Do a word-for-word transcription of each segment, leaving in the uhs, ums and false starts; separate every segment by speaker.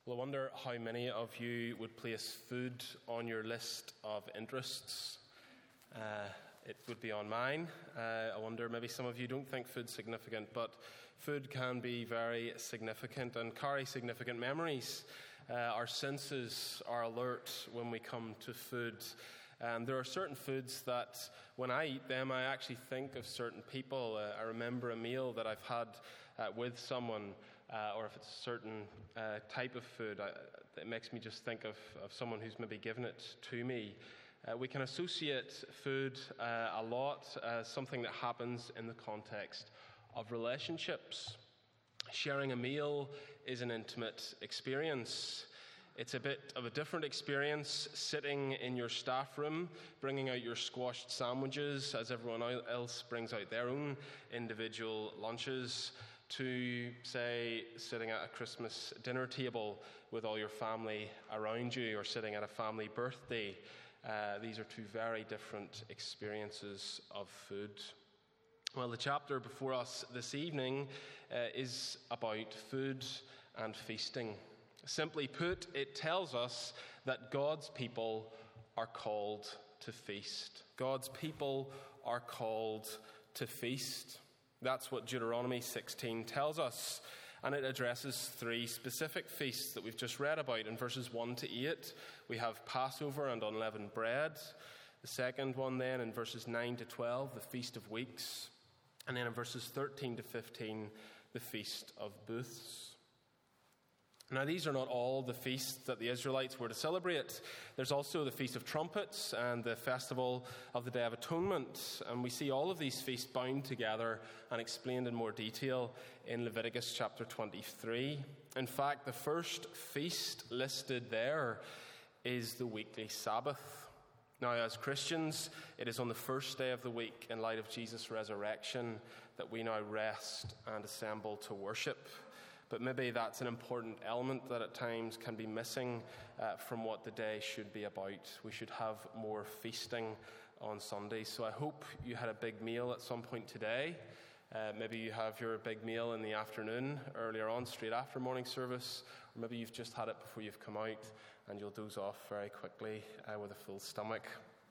Speaker 1: Well, I wonder how many of you would place food on your list of interests. Uh, it would be on mine. Uh, I wonder, maybe some of you don't think food's significant, but food can be very significant and carry significant memories. Uh, our senses are alert when we come to food. And there are certain foods that, when I eat them, I actually think of certain people. Uh, I remember a meal that I've had uh, with someone, uh, or if it's a certain uh, type of food, I, it makes me just think of, of someone who's maybe given it to me. Uh, we can associate food uh, a lot as something that happens in the context of relationships. Sharing a meal is an intimate experience. It's a bit of a different experience sitting in your staff room, bringing out your squashed sandwiches as everyone else brings out their own individual lunches, to, say, sitting at a Christmas dinner table with all your family around you, or sitting at a family birthday. Uh, these are two very different experiences of food. Well, the chapter before us this evening uh, is about food and feasting. Simply put, it tells us that God's people are called to feast. God's people are called to feast. That's what Deuteronomy sixteen tells us. And it addresses three specific feasts that we've just read about. In verses one to eight, we have Passover and unleavened bread. The second one then, in verses nine to twelve, the Feast of Weeks. And then in verses thirteen to fifteen, the Feast of Booths. Now, these are not all the feasts that the Israelites were to celebrate. There's also the Feast of Trumpets and the Festival of the Day of Atonement. And we see all of these feasts bound together and explained in more detail in Leviticus chapter twenty-three. In fact, the first feast listed there is the weekly Sabbath. Now, as Christians, it is on the first day of the week, in light of Jesus' resurrection, that we now rest and assemble to worship. But maybe that's an important element that at times can be missing uh, from what the day should be about. We should have more feasting on Sundays. So I hope you had a big meal at some point today. Uh, maybe you have your big meal in the afternoon, earlier on, straight after morning service. Or maybe you've just had it before you've come out and you'll doze off very quickly uh, with a full stomach.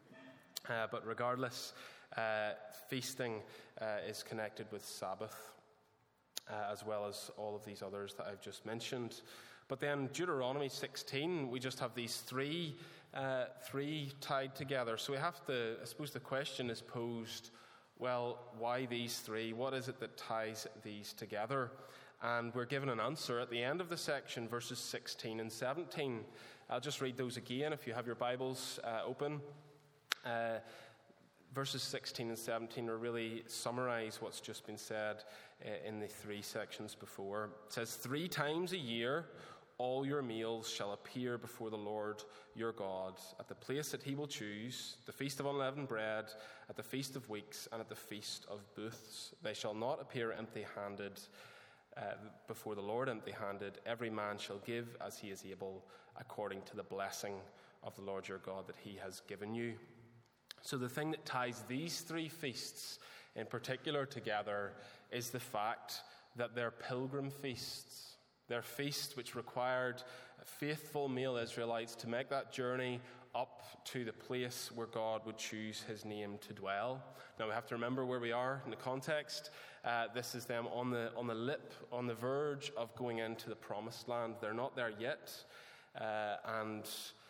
Speaker 1: Uh, but regardless, uh, feasting uh, is connected with Sabbath. Uh, as well as all of these others that I've just mentioned. But then Deuteronomy sixteen, we just have these three, uh, three tied together. So we have to, I suppose the question is posed, well, why these three? What is it that ties these together? And we're given an answer at the end of the section, verses sixteen and seventeen. I'll just read those again if you have your Bibles uh, open. Uh, verses sixteen and seventeen will really summarize what's just been said in the three sections before. It says, "Three times a year all your meals shall appear before the Lord your God at the place that he will choose, the Feast of Unleavened Bread, at the Feast of Weeks, and at the Feast of Booths. They shall not appear empty-handed uh, before the Lord empty-handed. Every man shall give as he is able, according to the blessing of the Lord your God that he has given you." So the thing that ties these three feasts in particular together is the fact that they're pilgrim feasts. They're feasts which required faithful male Israelites to make that journey up to the place where God would choose his name to dwell. Now we have to remember where we are in the context. Uh, this is them on the on the lip, on the verge of going into the promised land. They're not there yet. Uh, and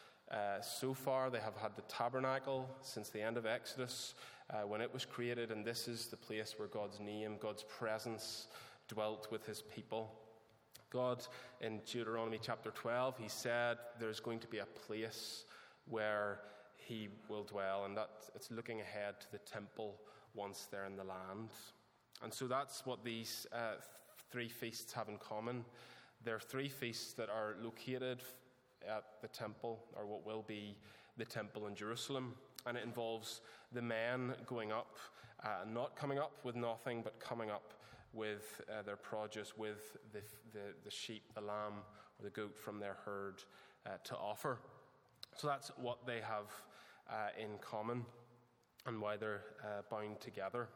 Speaker 1: uh, so far they have had the tabernacle since the end of Exodus, Uh, when it was created, and this is the place where God's name, God's presence dwelt with his people. God, in Deuteronomy chapter twelve, he said there's going to be a place where he will dwell, and that it's looking ahead to the temple once they're in the land. And so that's what these uh, three feasts have in common. They're three feasts that are located at the temple, or what will be the temple in Jerusalem. And it involves the men going up, uh, not coming up with nothing, but coming up with uh, their produce, with the, the, the sheep, the lamb, or the goat from their herd uh, to offer. So that's what they have uh, in common and why they're uh, bound together.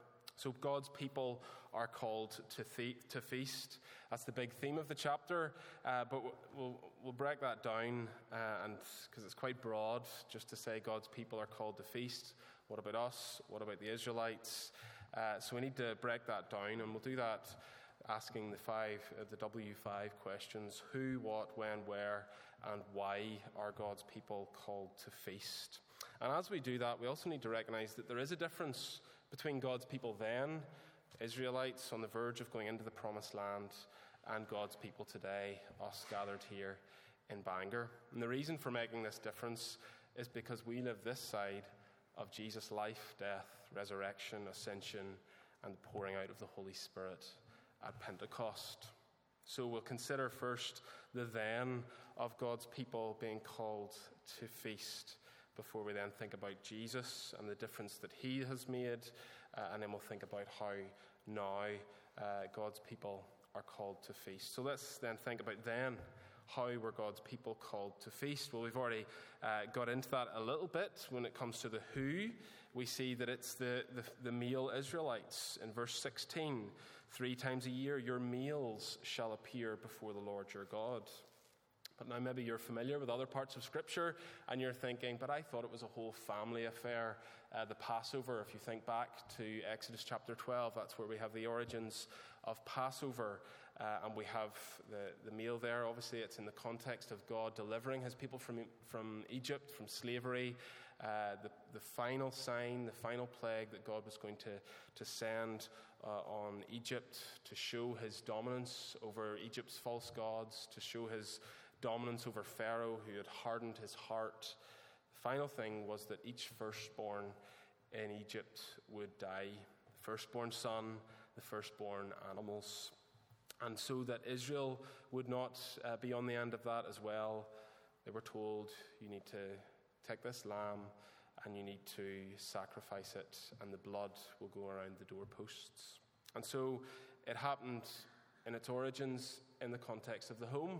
Speaker 1: So God's people are called to, the- to feast. That's the big theme of the chapter, uh, but we'll, we'll break that down, uh, and because it's quite broad, just to say God's people are called to feast. What about us? What about the Israelites? Uh, so we need to break that down, and we'll do that asking the five, uh, the W five questions: who, what, when, where, and why are God's people called to feast? And as we do that, we also need to recognize that there is a difference between God's people then, Israelites on the verge of going into the promised land, and God's people today, us gathered here in Bangor. And the reason for making this difference is because we live this side of Jesus' life, death, resurrection, ascension, and the pouring out of the Holy Spirit at Pentecost. So we'll consider first the then of God's people being called to feast, before we then think about Jesus and the difference that he has made, uh, and then we'll think about how now uh, God's people are called to feast. So let's then think about then, how were God's people called to feast? Well, we've already uh, got into that a little bit. When it comes to the who, we see that it's the, the, the male Israelites. In verse sixteen, three times a year your meals shall appear before the Lord your God. But now maybe you're familiar with other parts of Scripture and you're thinking, but I thought it was a whole family affair, uh, the Passover. If you think back to Exodus chapter twelve, that's where we have the origins of Passover. Uh, and we have the, the meal there. Obviously, it's in the context of God delivering his people from, from Egypt, from slavery. Uh, the, the final sign, the final plague that God was going to, to send uh, on Egypt to show his dominance over Egypt's false gods, to show his dominance over Pharaoh, who had hardened his heart. The final thing was that each firstborn in Egypt would die. The firstborn son, the firstborn animals. And so that Israel would not uh, be on the end of that as well, they were told, you need to take this lamb and you need to sacrifice it, and the blood will go around the doorposts. And so it happened in its origins in the context of the home.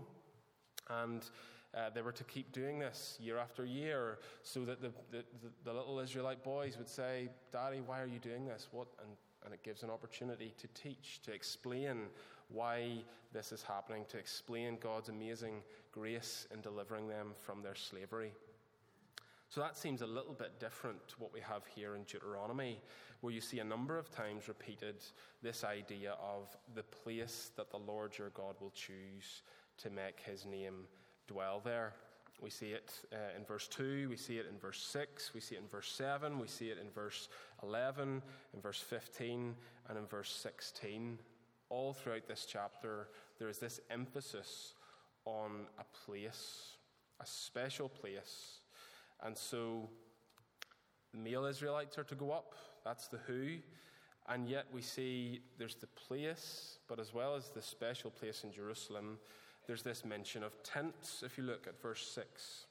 Speaker 1: And uh, they were to keep doing this year after year, so that the, the, the little Israelite boys would say, Daddy, why are you doing this? What? And, and it gives an opportunity to teach, to explain why this is happening, to explain God's amazing grace in delivering them from their slavery. So that seems a little bit different to what we have here in Deuteronomy, where you see a number of times repeated this idea of the place that the Lord your God will choose to make his name dwell there. We see it uh, in verse two, we see it in verse six, we see it in verse seven, we see it in verse eleven, in verse fifteen, and in verse sixteen. All throughout this chapter, there is this emphasis on a place, a special place. And so the male Israelites are to go up, that's the who, and yet we see there's the place, but as well as the special place in Jerusalem, there's this mention of tents. If you look at verse six,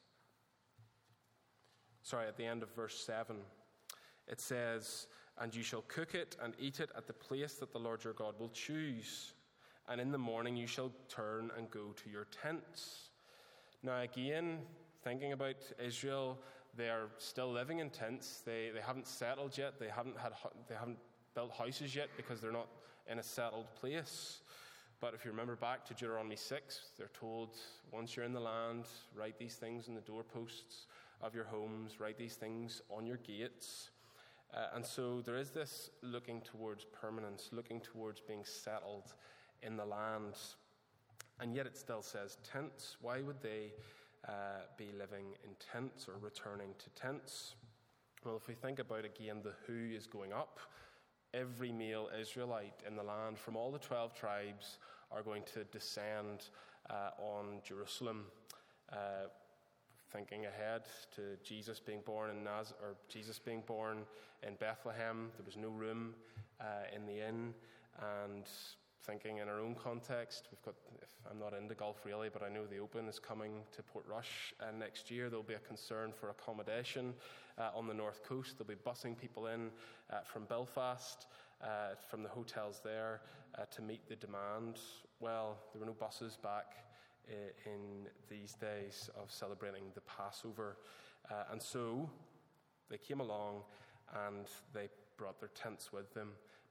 Speaker 1: sorry, at the end of verse seven, it says, and you shall cook it and eat it at the place that the Lord your God will choose. And in the morning you shall turn and go to your tents. Now again, thinking about Israel, they are still living in tents. They they haven't settled yet. They haven't had they haven't built houses yet because they're not in a settled place. But if you remember back to Deuteronomy six, they're told, once you're in the land, write these things on the doorposts of your homes, write these things on your gates. Uh, and so there is this looking towards permanence, looking towards being settled in the land. And yet it still says tents. Why would they uh, be living in tents or returning to tents? Well, if we think about again the who is going up, every male Israelite in the land from all the twelve tribes are going to descend uh, on Jerusalem. Uh, thinking ahead to Jesus being born in Naz, or Jesus being born in Bethlehem, there was no room uh, in the inn. And thinking in our own context, we've got, if I'm not into golf really, but I know the Open is coming to Portrush uh, next year. There'll be a concern for accommodation uh, on the north coast. They'll be busing people in uh, from Belfast, uh, from the hotels there, uh, to meet the demand. Well, there were no buses back uh, in these days of celebrating the Passover. Uh, and so they came along and they brought their tents with them.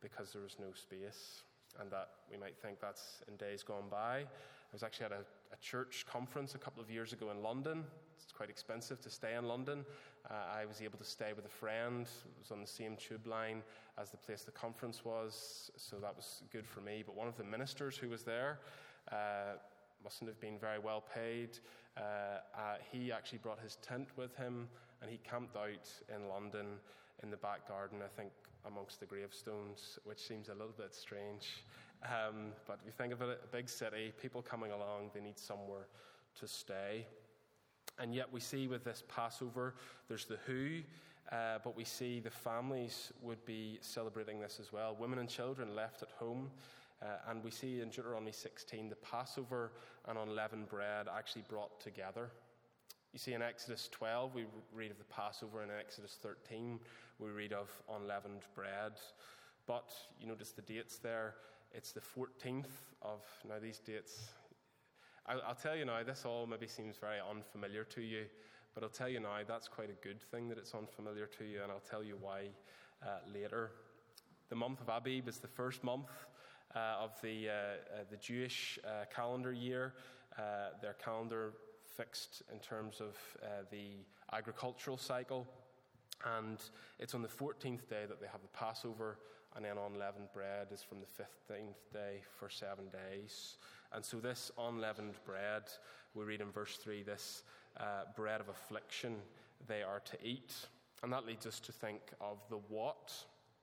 Speaker 1: because there was no space. And that we might think that's in days gone by. I was actually at a, a church conference a couple of years ago in London. It's quite expensive to stay in London. Uh, I was able to stay with a friend. It was on the same tube line as the place the conference was, so that was good for me. But one of the ministers who was there uh, mustn't have been very well paid. Uh, uh, he actually brought his tent with him, and he camped out in London in the back garden, I think, amongst the gravestones, which seems a little bit strange. Um, but we think of it, a big city, people coming along, they need somewhere to stay. And yet we see with this Passover, there's the who, uh, but we see the families would be celebrating this as well. Women and children left at home. Uh, and we see in Deuteronomy sixteen, the Passover and unleavened bread actually brought together. You see in Exodus twelve, we read of the Passover, and in Exodus thirteen, we read of unleavened bread. But you notice the dates there. It's the fourteenth of, now these dates, I'll, I'll tell you now, this all maybe seems very unfamiliar to you, but I'll tell you now, that's quite a good thing that it's unfamiliar to you, and I'll tell you why uh, later. The month of Abib is the first month uh, of the, uh, uh, the Jewish uh, calendar year. Uh, their calendar fixed in terms of uh, the agricultural cycle, and it's on the fourteenth day that they have the Passover, and then unleavened bread is from the fifteenth day for seven days. And so this unleavened bread, we read in verse three, this uh, bread of affliction they are to eat. And that leads us to think of the what.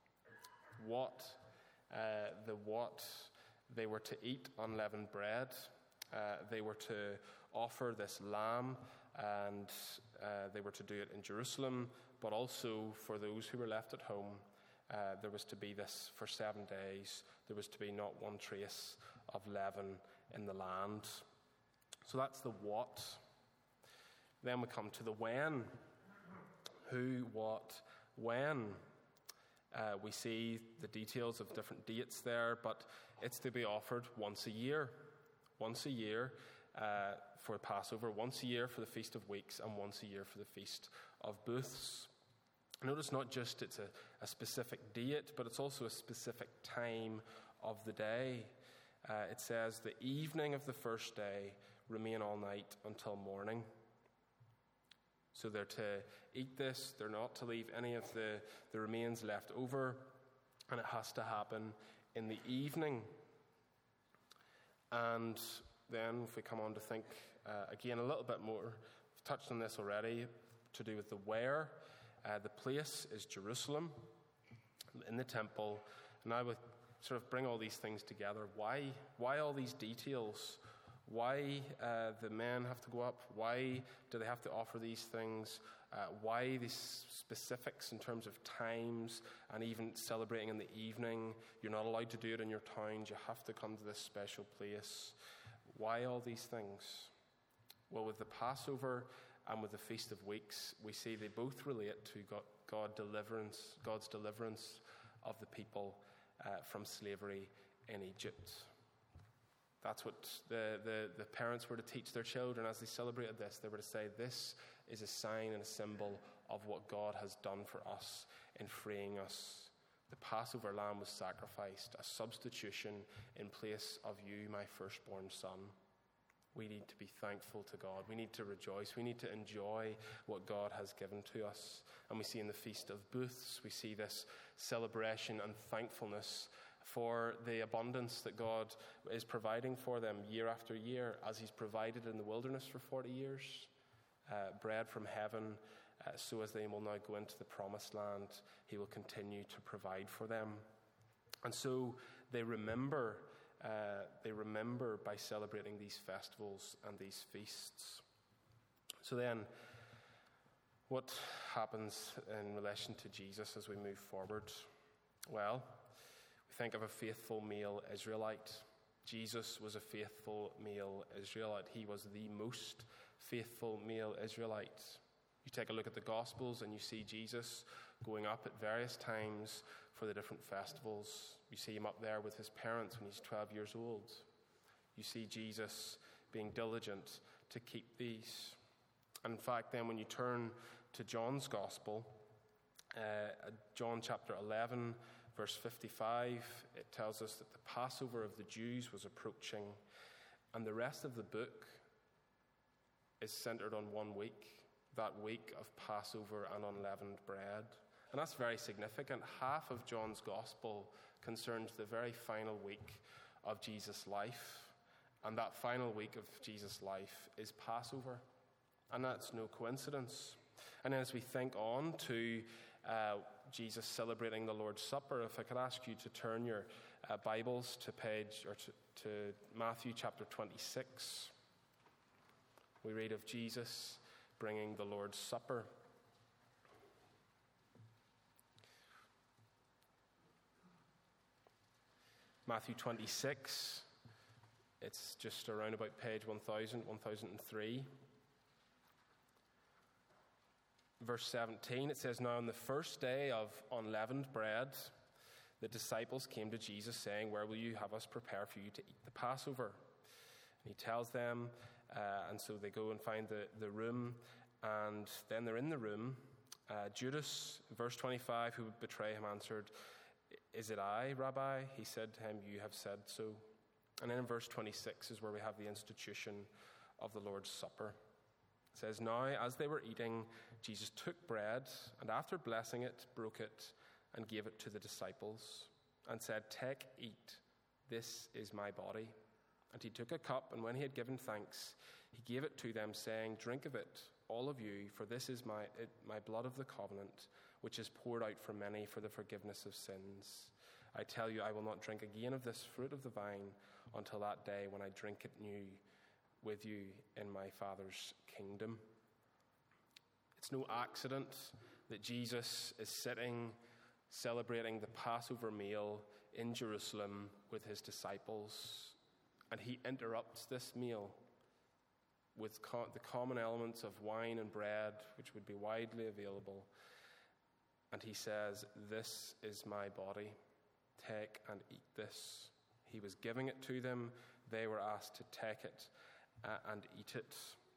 Speaker 1: What, uh, the what they were to eat unleavened bread. Uh, they were to offer this lamb, and uh, they were to do it in Jerusalem, but also for those who were left at home. Uh, there was to be this for seven days. There was to be not one trace of leaven in the land. So that's the what. Then we come to the when. Who, what, when. Uh, we see the details of different dates there, but it's to be offered once a year. Once a year uh, for Passover, once a year for the Feast of Weeks, and once a year for the Feast of Booths. Notice not just it's a, a specific date, but it's also a specific time of the day. Uh, it says, the evening of the first day, remain all night until morning. So they're to eat this, they're not to leave any of the, the remains left over, and it has to happen in the evening. And then if we come on to think uh, again a little bit more, we've touched on this already, to do with the where. Uh, the place is Jerusalem, in the temple. And I would sort of bring all these things together. Why, why all these details? Why uh, the men have to go up? Why do they have to offer these things? Uh, why these specifics in terms of times and even celebrating in the evening? You're not allowed to do it in your towns. You have to come to this special place. Why all these things? Well, with the Passover and with the Feast of Weeks, we see they both relate to God, God deliverance, God's deliverance of the people uh, from slavery in Egypt. That's what the, the, the parents were to teach their children as they celebrated this. They were to say, this is a sign and a symbol of what God has done for us in freeing us. The Passover lamb was sacrificed, a substitution in place of you, my firstborn son. We need to be thankful to God. We need to rejoice. We need to enjoy what God has given to us. And we see in the Feast of Booths, we see this celebration and thankfulness for the abundance that God is providing for them year after year, as he's provided in the wilderness for forty years. Uh, bread from heaven, uh, so as they will now go into the promised land, he will continue to provide for them. And so they remember Uh, they remember by celebrating these festivals and these feasts. So then, what happens in relation to Jesus as we move forward? Well, we think of a faithful male Israelite. Jesus was a faithful male Israelite. He was the most faithful male Israelite. You take a look at the Gospels and you see Jesus going up at various times for the different festivals. You see him up there with his parents when he's twelve years old. You see Jesus being diligent to keep these. And in fact, then when you turn to John's Gospel, uh, John chapter eleven, verse fifty-five, it tells us that the Passover of the Jews was approaching, and the rest of the book is centered on one week, that week of Passover and unleavened bread. And that's very significant. Half of John's Gospel concerns the very final week of Jesus' life, and that final week of Jesus' life is Passover. And that's no coincidence. And as we think on to uh, Jesus celebrating the Lord's Supper, if I could ask you to turn your uh, Bibles to page or to, to Matthew chapter twenty-six. We read of Jesus bringing the Lord's Supper. Matthew twenty-six, it's just around about page one thousand, one thousand three. Verse seventeen, it says, "Now on the first day of unleavened bread, the disciples came to Jesus, saying, 'Where will you have us prepare for you to eat the Passover?' And he tells them, uh, and so they go and find the, the room, and then they're in the room. Uh, Judas, verse twenty-five, who would betray him, answered, 'Is it I, Rabbi?' He said to him, 'You have said so.'" And then in verse twenty-six is where we have the institution of the Lord's Supper. It says, "Now as they were eating, Jesus took bread, and after blessing it, broke it, and gave it to the disciples, and said, 'Take, eat, this is my body.' And he took a cup, and when he had given thanks, he gave it to them, saying, 'Drink of it, all of you, for this is my, it, my blood of the covenant, which is poured out for many for the forgiveness of sins. I tell you, I will not drink again of this fruit of the vine until that day when I drink it new with you in my Father's kingdom.'" It's no accident that Jesus is sitting, celebrating the Passover meal in Jerusalem with his disciples, and he interrupts this meal with co- the common elements of wine and bread, which would be widely available. And he says, "This is my body. Take and eat this." He was giving it to them. They were asked to take it uh, and eat it.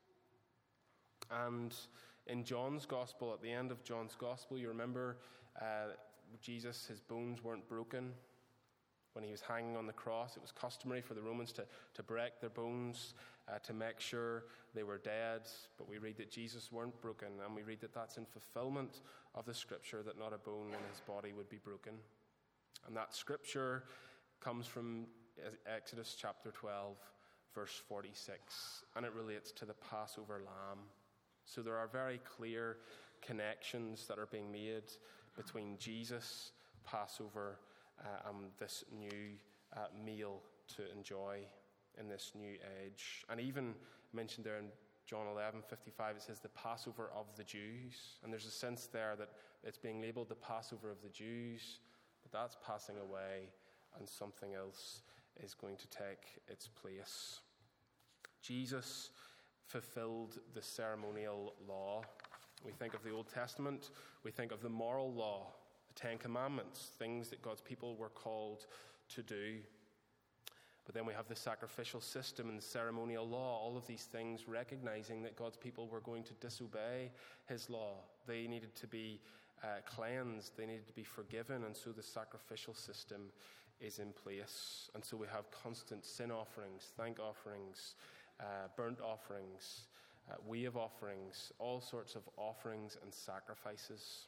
Speaker 1: And in John's Gospel, at the end of John's Gospel, you remember uh, Jesus, his bones weren't broken. When he was hanging on the cross, it was customary for the Romans to, to break their bones uh, to make sure they were dead. But we read that Jesus weren't broken, and we read that that's in fulfillment of the scripture that not a bone in his body would be broken. And that scripture comes from Exodus chapter twelve, verse forty-six, and it relates to the Passover lamb. So there are very clear connections that are being made between Jesus, Passover, Uh, and this new uh, meal to enjoy in this new age. And even mentioned there in John eleven fifty-five, it says the Passover of the Jews. And there's a sense there that it's being labeled the Passover of the Jews, but that's passing away and something else is going to take its place. Jesus fulfilled the ceremonial law. We think of the Old Testament, we think of the moral law, the Ten Commandments, things that God's people were called to do. But then we have the sacrificial system and the ceremonial law, all of these things recognizing that God's people were going to disobey his law. They needed to be uh, cleansed, they needed to be forgiven, and so the sacrificial system is in place. And so we have constant sin offerings, thank offerings, uh, burnt offerings, uh, wave offerings, all sorts of offerings and sacrifices.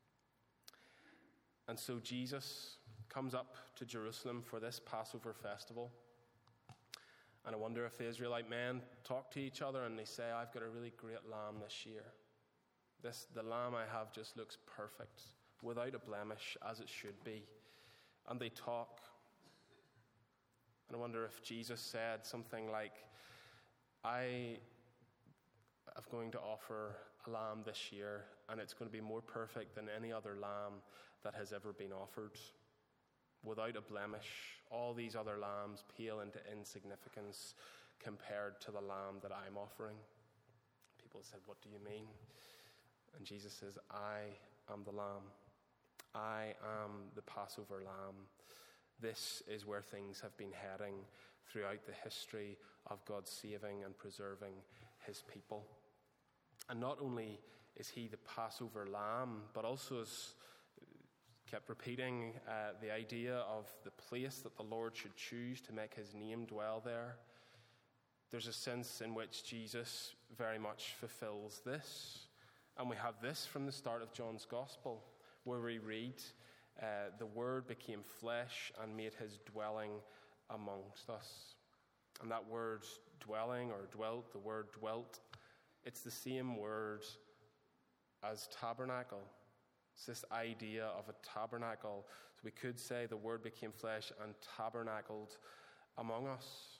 Speaker 1: And so Jesus comes up to Jerusalem for this Passover festival. And I wonder if the Israelite men talk to each other and they say, "I've got a really great lamb this year. This, the lamb I have just looks perfect, without a blemish, as it should be." And they talk. And I wonder if Jesus said something like, "I am going to offer a lamb this year, and it's going to be more perfect than any other lamb that has ever been offered, without a blemish. All these other lambs pale into insignificance compared to the lamb that I'm offering." People said, "What do you mean?" And Jesus says, "I am the lamb. I am the Passover lamb." This is where things have been heading throughout the history of God saving and preserving his people. And not only is he the Passover lamb, but also, as kept repeating uh, the idea of the place that the Lord should choose to make his name dwell there. There's a sense in which Jesus very much fulfills this. And we have this from the start of John's Gospel, where we read, uh, the Word became flesh and made his dwelling amongst us. And that word dwelling or dwelt, the word dwelt, it's the same word as tabernacle. It's this idea of a tabernacle. So we could say the Word became flesh and tabernacled among us.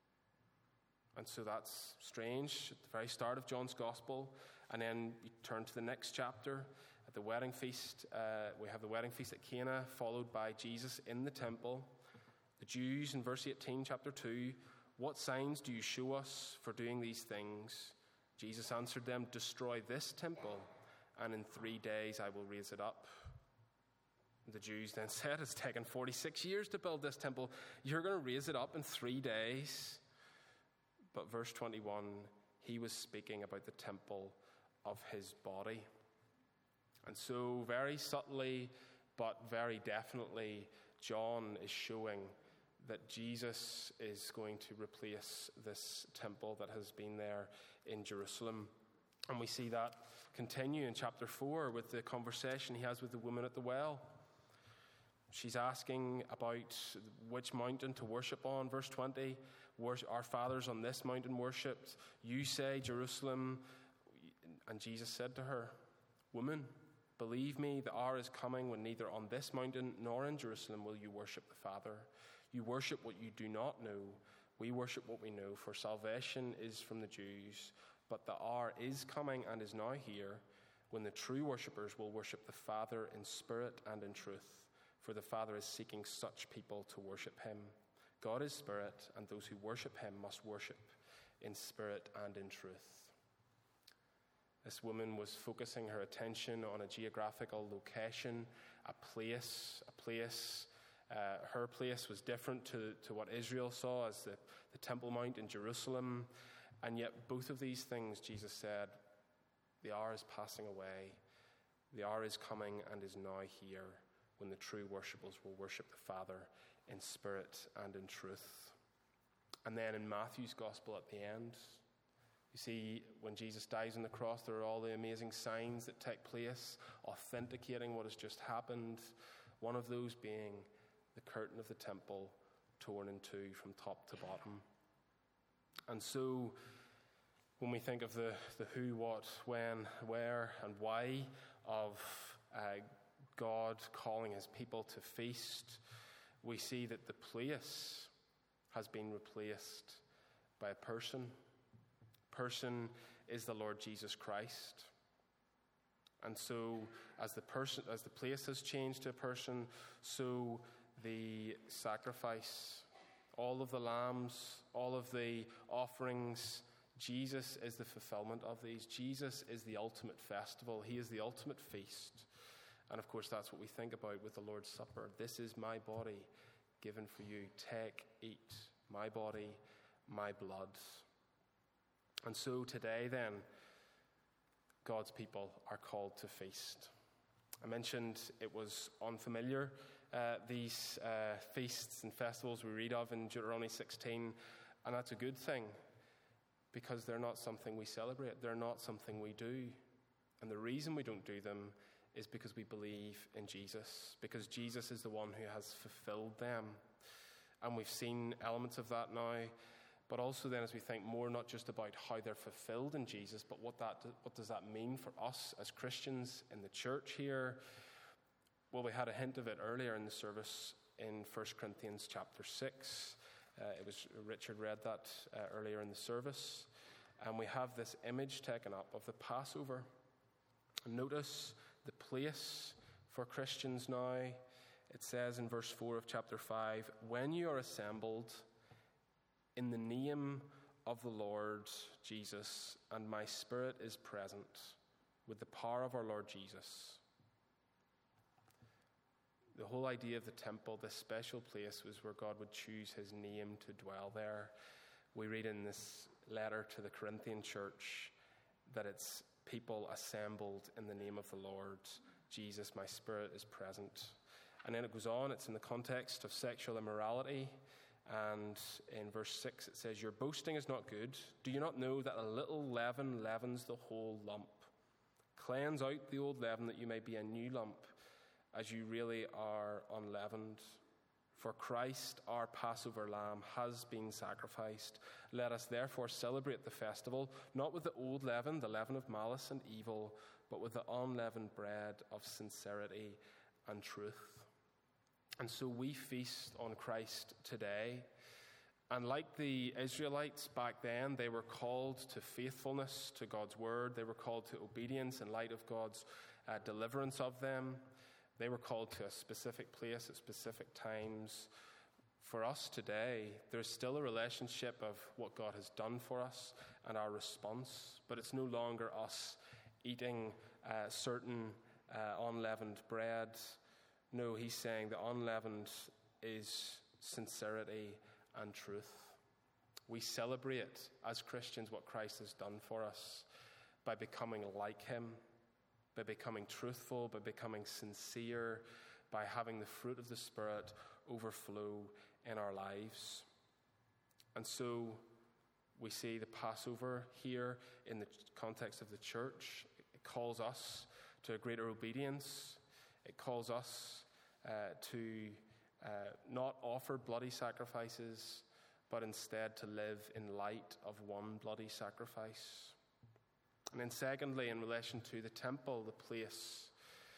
Speaker 1: And so that's strange at the very start of John's Gospel. And then you turn to the next chapter at the wedding feast. Uh, we have the wedding feast at Cana, followed by Jesus in the temple. The Jews in verse eighteen, chapter two, what signs do you show us for doing these things? Jesus answered them, destroy this temple, and in three days I will raise it up. The Jews then said, it's taken forty-six years to build this temple. You're going to raise it up in three days. But verse twenty-one, he was speaking about the temple of his body. And so very subtly, but very definitely, John is showing that Jesus is going to replace this temple that has been there in Jerusalem. And we see that continue in chapter four with the conversation he has with the woman at the well. She's asking about which mountain to worship on. Verse twenty, our fathers on this mountain worshipped. You say Jerusalem. And Jesus said to her, woman, believe me, the hour is coming when neither on this mountain nor in Jerusalem will you worship the Father. You worship what you do not know. We worship what we know, for salvation is from the Jews. But the hour is coming and is now here when the true worshippers will worship the Father in spirit and in truth. For the Father is seeking such people to worship him. God is spirit, and those who worship him must worship in spirit and in truth. This woman was focusing her attention on a geographical location, a place, a place. Uh, her place was different to, to what Israel saw as the, the Temple Mount in Jerusalem. And yet both of these things, Jesus said, the hour is passing away. The hour is coming and is now here when the true worshippers will worship the Father in spirit and in truth. And then in Matthew's Gospel at the end, you see, when Jesus dies on the cross, there are all the amazing signs that take place, authenticating what has just happened. One of those being the curtain of the temple torn in two from top to bottom. And so, when we think of the, the who, what, when, where, and why of uh, God calling his people to feast, we see that the place has been replaced by a person. Person is the Lord Jesus Christ. And so as the person as the place has changed to a person, so the sacrifice, all of the lambs, all of the offerings, Jesus is the fulfillment of these. Jesus is the ultimate festival. He is the ultimate feast. And of course that's what we think about with the Lord's Supper. This is my body given for you. Take, eat, my body, my blood. And so today then, God's people are called to feast. I mentioned it was unfamiliar, uh, these uh, feasts and festivals we read of in Deuteronomy sixteen, and that's a good thing because they're not something we celebrate, they're not something we do. And the reason we don't do them is because we believe in Jesus, because Jesus is the one who has fulfilled them. And we've seen elements of that now. But also then as we think more not just about how they're fulfilled in Jesus, but what that what does that mean for us as Christians in the church here? Well, we had a hint of it earlier in the service in First Corinthians chapter six. Uh, it was Richard read that uh, earlier in the service. And we have this image taken up of the Passover. Notice the place for Christians now. It says in verse four of chapter five, when you are assembled in the name of the Lord Jesus, and my spirit is present with the power of our Lord Jesus. The whole idea of the temple, this special place, was where God would choose his name to dwell there. We read in this letter to the Corinthian church that it's people assembled in the name of the Lord Jesus. My spirit is present. And then it goes on, it's in the context of sexual immorality. And in verse six it says, your boasting is not good. Do you not know that a little leaven leavens the whole lump? Cleanse out the old leaven that you may be a new lump, as you really are unleavened. For Christ, our Passover lamb, has been sacrificed. Let us therefore celebrate the festival, not with the old leaven, the leaven of malice and evil, but with the unleavened bread of sincerity and truth. And so we feast on Christ today. And like the Israelites back then, they were called to faithfulness to God's word. They were called to obedience in light of God's uh, deliverance of them. They were called to a specific place at specific times. For us today, there's still a relationship of what God has done for us and our response, but it's no longer us eating uh, certain uh, unleavened bread. No, he's saying the unleavened is sincerity and truth. We celebrate as Christians what Christ has done for us by becoming like him, by becoming truthful, by becoming sincere, by having the fruit of the Spirit overflow in our lives. And so we see the Passover here in the context of the church. It calls us to a greater obedience. It calls us uh, to uh, not offer bloody sacrifices, but instead to live in light of one bloody sacrifice. And then secondly, in relation to the temple, the place,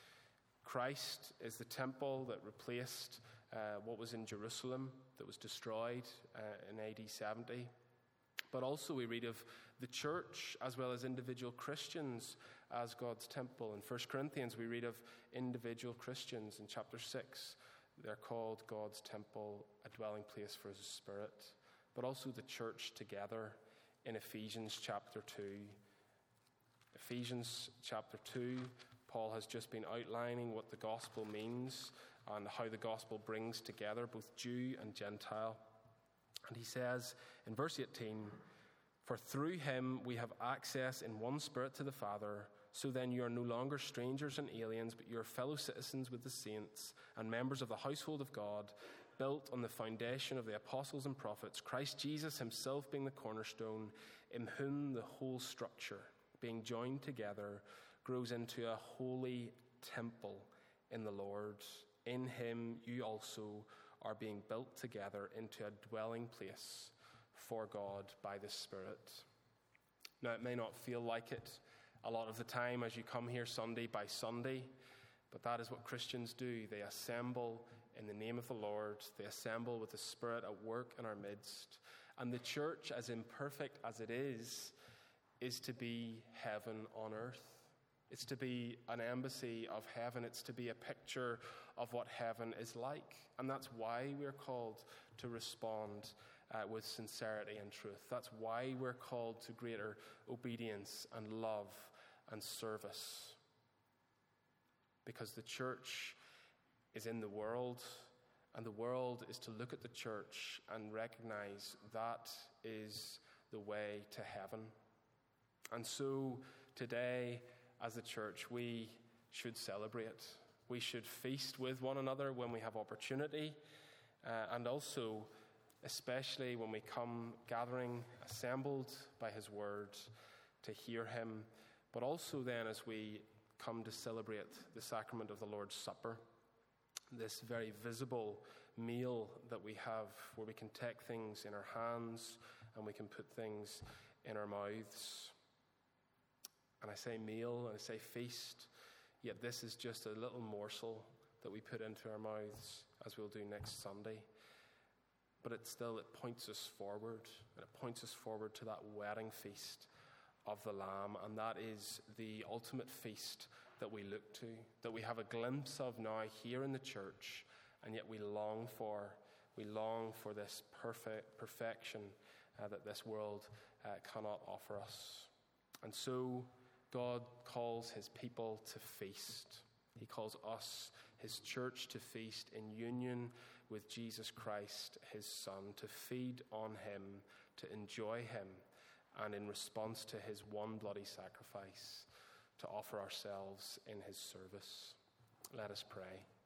Speaker 1: Christ is the temple that replaced uh, what was in Jerusalem that was destroyed uh, in A D seventy. But also we read of the church as well as individual Christians as God's temple. In First Corinthians we read of individual Christians in chapter six. They're called God's temple, a dwelling place for his Spirit. But also the church together in Ephesians chapter two. Ephesians chapter two, Paul has just been outlining what the gospel means and how the gospel brings together both Jew and Gentile. And he says in verse eighteen, for through him we have access in one Spirit to the Father. So then you are no longer strangers and aliens, but you are fellow citizens with the saints and members of the household of God, built on the foundation of the apostles and prophets, Christ Jesus himself being the cornerstone, in whom the whole structure, being joined together, grows into a holy temple in the Lord. In him you also are being built together into a dwelling place for God by the Spirit. Now, it may not feel like it a lot of the time as you come here Sunday by Sunday, but that is what Christians do. They assemble in the name of the Lord. They assemble with the Spirit at work in our midst. And the church, as imperfect as it is, is to be heaven on earth. It's to be an embassy of heaven. It's to be a picture of what heaven is like. And that's why we're called to respond uh, with sincerity and truth. That's why we're called to greater obedience and love and service. Because the church is in the world, and the world is to look at the church and recognize that is the way to heaven. And so today, as a church, we should celebrate. We should feast with one another when we have opportunity, uh, and also, especially when we come gathering, assembled by his word to hear him, but also then as we come to celebrate the sacrament of the Lord's Supper, this very visible meal that we have where we can take things in our hands and we can put things in our mouths. And I say meal and I say feast, yet this is just a little morsel that we put into our mouths, as we'll do next Sunday. But it still, it points us forward, and it points us forward to that wedding feast of the Lamb, and that is the ultimate feast that we look to, that we have a glimpse of now here in the church, and yet we long for. We long for this perfect perfection uh, that this world uh, cannot offer us. And so God calls his people to feast. He calls us, his church, to feast in union with Jesus Christ, his Son, to feed on him, to enjoy him, and in response to his one bloody sacrifice, to offer ourselves in his service. Let us pray.